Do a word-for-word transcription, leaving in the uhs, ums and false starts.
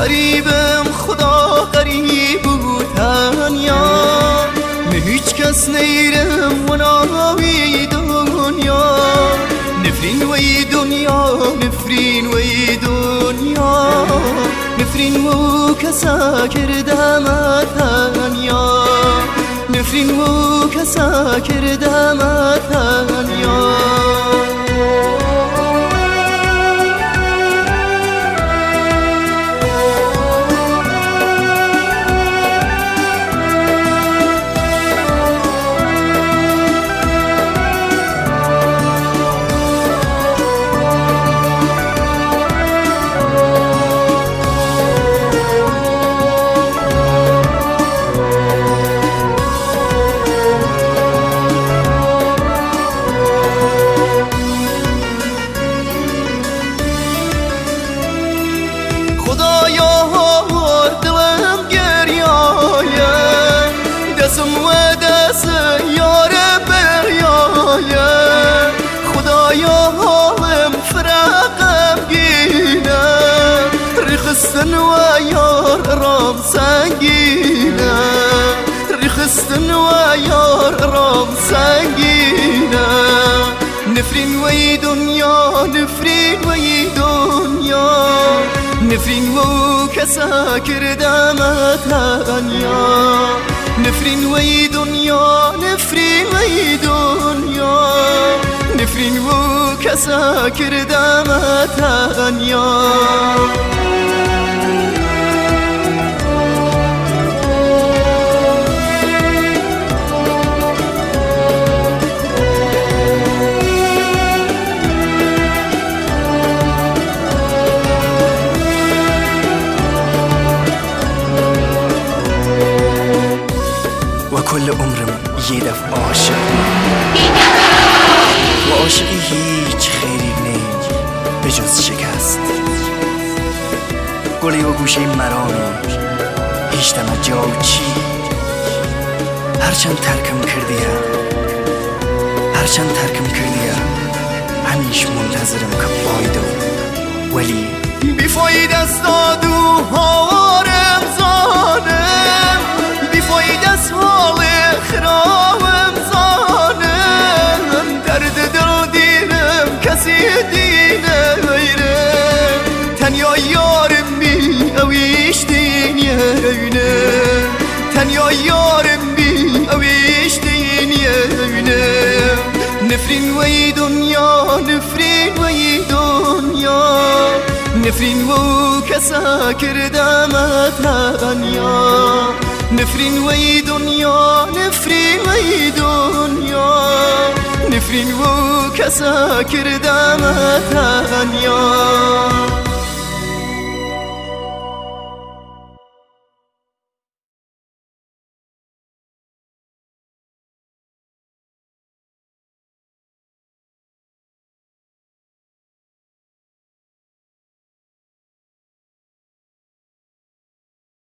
غریبم خدا غریب و تنیا نه هیچ کس نیرم و ناوی دنیا نفرین وی دنیا نفرین وی دنیا نفرین و کسا کردم تنیا نفرین و کسا کردم تنیا خدایا دلم گریایه دستم و دست یار بریایه خدایا حالم فراقم گینه ریخستن و یار رام سنگینه ریخستن و یار رام سنگینه نفرین وی دنیا نفرین وی دنیا نفرین و کسا کردم تنیا نفرین وی دنیا نفرین وی دنیا نفرین و کسا کردم تنیا کل عمرم یه دفعه عاشق و عاشقی هیچ خیری نیم به جز شکست گلی و گوشه مرامی هیچ دمه جاو چی هرچند ترکم کردیه هرچند ترکم کردیه همیش منتظرم که فایدو ولی بیفاید است دادو هوارم زانم بیفاید است حال خرابم زانم درد دل دینم کسی دینه غیرم تنیا یارم بی اویش دین یونه تنیا یارم بی اویش دین یونه نفرین وی دنیا نفرین وی دنیا نفرین و کسا کردم تنیا نفرین وی دنیا نفرین وی دنیا نفرین و کسا کردم تنیا